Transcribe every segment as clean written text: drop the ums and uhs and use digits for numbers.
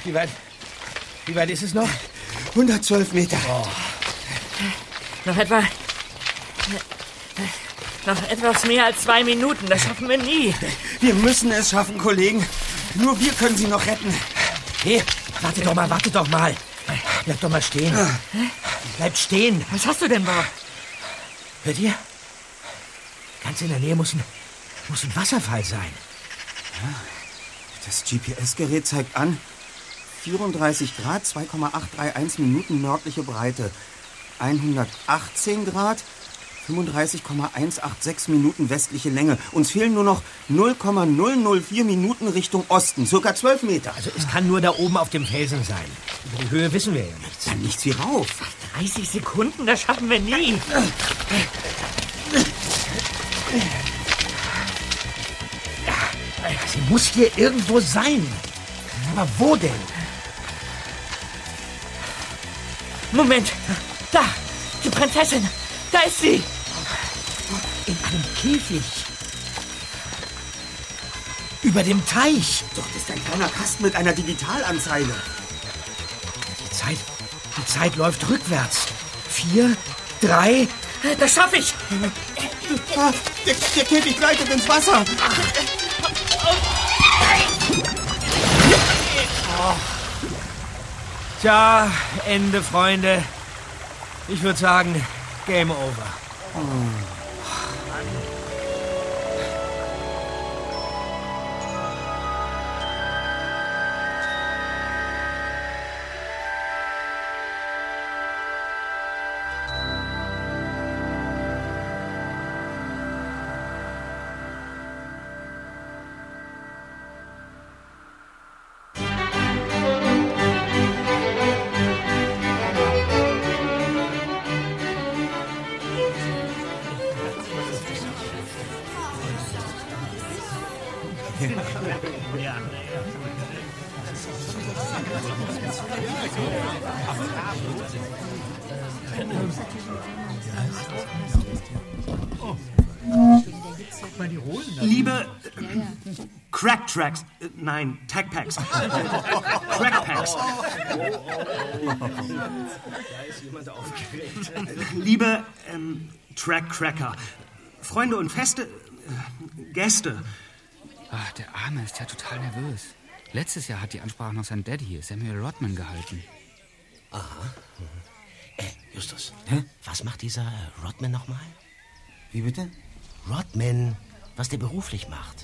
Wie weit ist es noch? 112 Meter. Oh. Noch etwas mehr als 2 Minuten. Das schaffen wir nie. Wir müssen es schaffen, Kollegen. Nur wir können sie noch retten. Hey, warte doch mal. Bleib doch mal stehen. Bleib stehen. Was hast du denn, Bob? Hört ihr? Ganz in der Nähe muss ein Wasserfall sein. Ja, das GPS-Gerät zeigt an, 34 Grad, 2,831 Minuten nördliche Breite. 118 Grad, 35,186 Minuten westliche Länge. Uns fehlen nur noch 0,004 Minuten Richtung Osten, circa 12 Meter. Also es kann nur da oben auf dem Felsen sein. Über die Höhe wissen wir ja nichts. Dann nichts wie rauf. 30 Sekunden, das schaffen wir nie. Sie muss hier irgendwo sein. Aber wo denn? Moment, da, die Prinzessin, da ist sie. In einem Käfig. Über dem Teich. Doch, das ist ein kleiner Kasten mit einer Digitalanzeige. Die Zeit läuft rückwärts. 4, 3... Das schaffe ich. Der Käfig gleitet ins Wasser. Tja, Ende, Freunde. Ich würde sagen, Game over. Liebe Crack-Tracks, nein, Tag-Packs. Crack-Packs. Liebe Track-Cracker, Freunde und feste Gäste. Ach, der Arme ist ja total nervös. Letztes Jahr hat die Ansprache noch sein Daddy, Samuel Rodman, gehalten. Aha. Justus, was macht dieser Rodman nochmal? Wie bitte? Rodman, was der beruflich macht.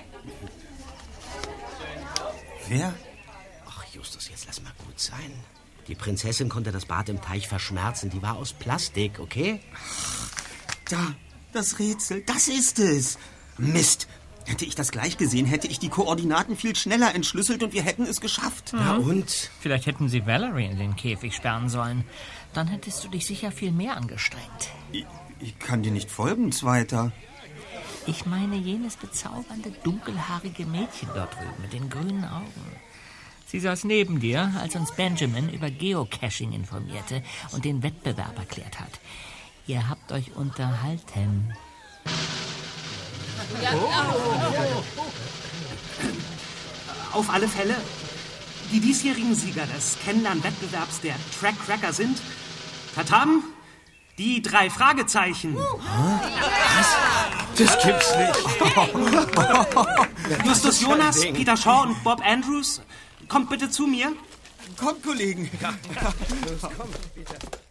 Wer? Ach, Justus, jetzt lass mal gut sein. Die Prinzessin konnte das Bad im Teich verschmerzen. Die war aus Plastik, okay? Da, das Rätsel, das ist es. Mist. Hätte ich das gleich gesehen, hätte ich die Koordinaten viel schneller entschlüsselt und wir hätten es geschafft. Ja, und? Vielleicht hätten sie Valerie in den Käfig sperren sollen. Dann hättest du dich sicher viel mehr angestrengt. Ich kann dir nicht folgen, Zweiter. Ich meine jenes bezaubernde, dunkelhaarige Mädchen dort drüben mit den grünen Augen. Sie saß neben dir, als uns Benjamin über Geocaching informierte und den Wettbewerb erklärt hat. Ihr habt euch unterhalten. Auf alle Fälle, die diesjährigen Sieger des Kennenlern-Wettbewerbs der Track-Cracker sind Tatam, die 3 Fragezeichen. Das gibt's nicht. Justus Jonas, Peter Shaw und Bob Andrews. Kommt bitte zu mir. Kommt, Kollegen. Ja. Los, komm, Peter.